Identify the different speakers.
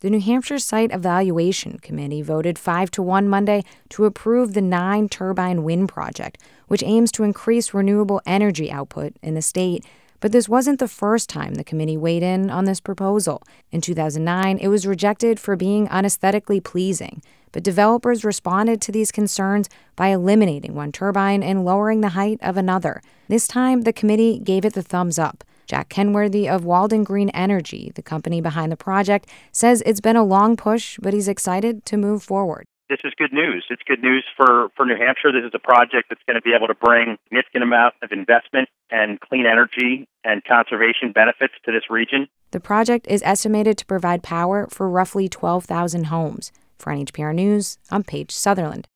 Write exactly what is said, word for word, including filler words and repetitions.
Speaker 1: The New Hampshire Site Evaluation Committee voted five to one Monday to approve the nine-turbine wind project, which aims to increase renewable energy output in the state. But this wasn't the first time the committee weighed in on this proposal. In two thousand nine, it was rejected for being unaesthetically pleasing. But developers responded to these concerns by eliminating one turbine and lowering the height of another. This time, the committee gave it the thumbs up. Jack Kenworthy of Walden Green Energy, the company behind the project, says it's been a long push, but he's excited to move forward.
Speaker 2: This is good news. It's good news for, for New Hampshire. This is a project that's going to be able to bring a significant amount of investment and clean energy and conservation benefits to this region.
Speaker 1: The project is estimated to provide power for roughly twelve thousand homes. For N H P R News, I'm Paige Sutherland.